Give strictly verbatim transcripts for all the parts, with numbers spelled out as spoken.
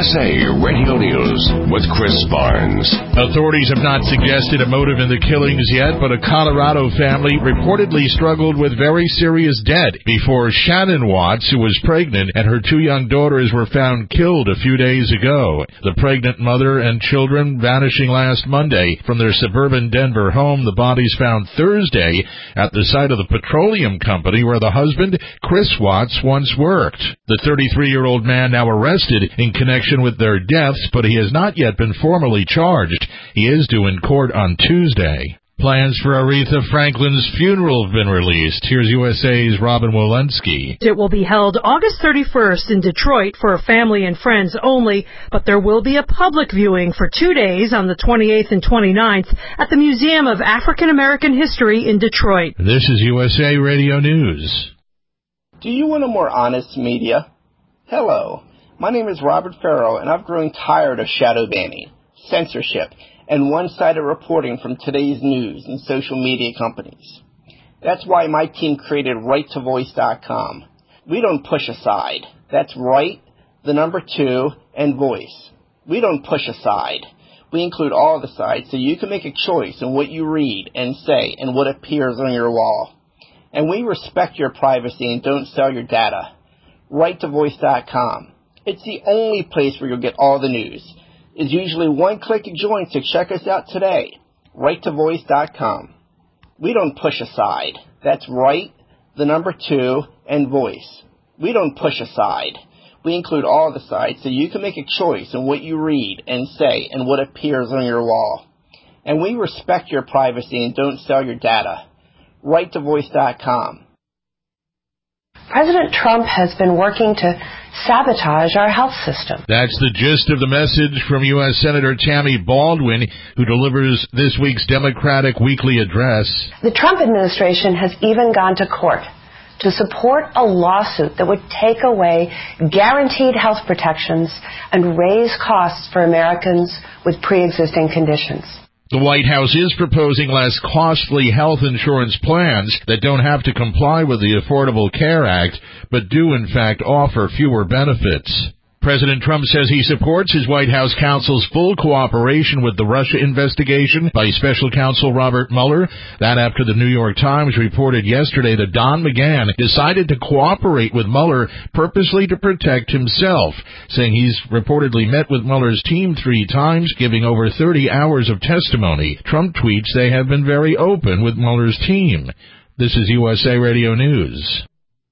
S A Radio News with Chris Barnes. Authorities have not suggested a motive in the killings yet, but a Colorado family reportedly struggled with very serious debt before Shannon Watts, who was pregnant, and her two young daughters were found killed a few days ago. The pregnant mother and children vanishing last Monday from their suburban Denver home. The bodies found Thursday at the site of the petroleum company where the husband, Chris Watts, once worked. The thirty-three-year-old man now arrested in connection with their deaths, but he has not yet been formally charged. He is due in court on Tuesday. Plans for Aretha Franklin's funeral have been released. Here's U S A's Robin Walensky. It will be held August thirty-first in Detroit for family and friends only, but there will be a public viewing for two days on the twenty-eighth and twenty-ninth at the Museum of African American History in Detroit. This is U S A Radio News. Do you want a more honest media? Hello, my name is Robert Farrow, and I've grown tired of shadow banning, censorship, and one-sided reporting from today's news and social media companies. That's why my team created right to voice dot com. We don't push aside. That's right, the number two, and voice. We don't push aside. We include all the sides so you can make a choice in what you read and say and what appears on your wall. And we respect your privacy and don't sell your data. right to voice dot com. It's the only place where you'll get all the news. It's usually one click to join, so check us out today. right to voice dot com. We don't push aside. That's right, the number two, and voice. We don't push aside. We include all the sides so you can make a choice in what you read and say and what appears on your wall. And we respect your privacy and don't sell your data. right to voice dot com. President Trump has been working to sabotage our health system. That's the gist of the message from U S Senator Tammy Baldwin, who delivers this week's Democratic Weekly Address. The Trump administration has even gone to court to support a lawsuit that would take away guaranteed health protections and raise costs for Americans with pre-existing conditions. The White House is proposing less costly health insurance plans that don't have to comply with the Affordable Care Act, but do in fact offer fewer benefits. President Trump says he supports his White House counsel's full cooperation with the Russia investigation by Special Counsel Robert Mueller. That after the New York Times reported yesterday that Don McGahn decided to cooperate with Mueller purposely to protect himself, saying he's reportedly met with Mueller's team three times, giving over thirty hours of testimony. Trump tweets they have been very open with Mueller's team. This is U S A Radio News.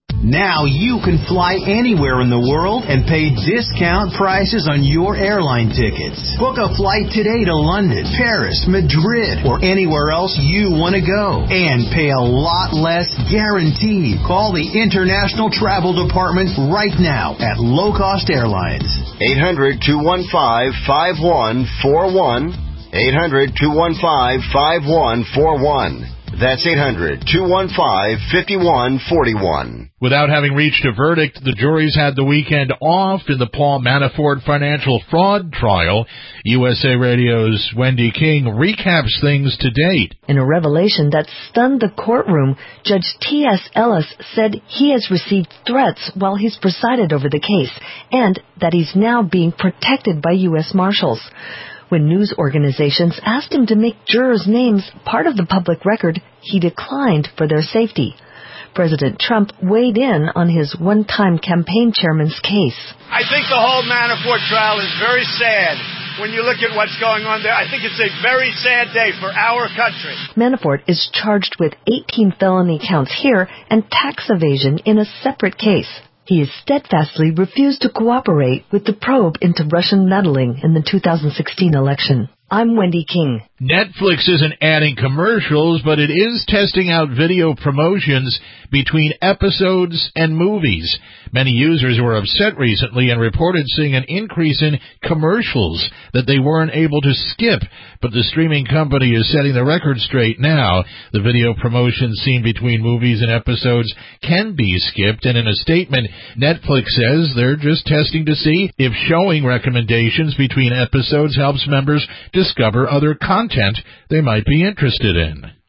Now you can fly anywhere in the world and pay discount prices on your airline tickets. Book a flight today to London, Paris, Madrid, or anywhere else you want to go. And pay a lot less guaranteed. Call the International Travel Department right now at Low Cost Airlines. eight hundred, two one five, five one four one. eight hundred, two one five, five one four one. That's eight hundred, two one five, five one four one. Without having reached a verdict, the juries had the weekend off in the Paul Manafort financial fraud trial. U S A Radio's Wendy King recaps things to date. In a revelation that stunned the courtroom, Judge T S Ellis said he has received threats while he's presided over the case, and that he's now being protected by U S Marshals. When news organizations asked him to make jurors' names part of the public record, he declined for their safety. President Trump weighed in on his one-time campaign chairman's case. I think the whole Manafort trial is very sad. When you look at what's going on there, I think it's a very sad day for our country. Manafort is charged with eighteen felony counts here and tax evasion in a separate case. He has steadfastly refused to cooperate with the probe into Russian meddling in the two thousand sixteen election. I'm Wendy King. Netflix isn't adding commercials, but it is testing out video promotions between episodes and movies. Many users were upset recently and reported seeing an increase in commercials that they weren't able to skip, but the streaming company is setting the record straight now. The video promotions seen between movies and episodes can be skipped, and in a statement, Netflix says they're just testing to see if showing recommendations between episodes helps members discover other content they might be interested in.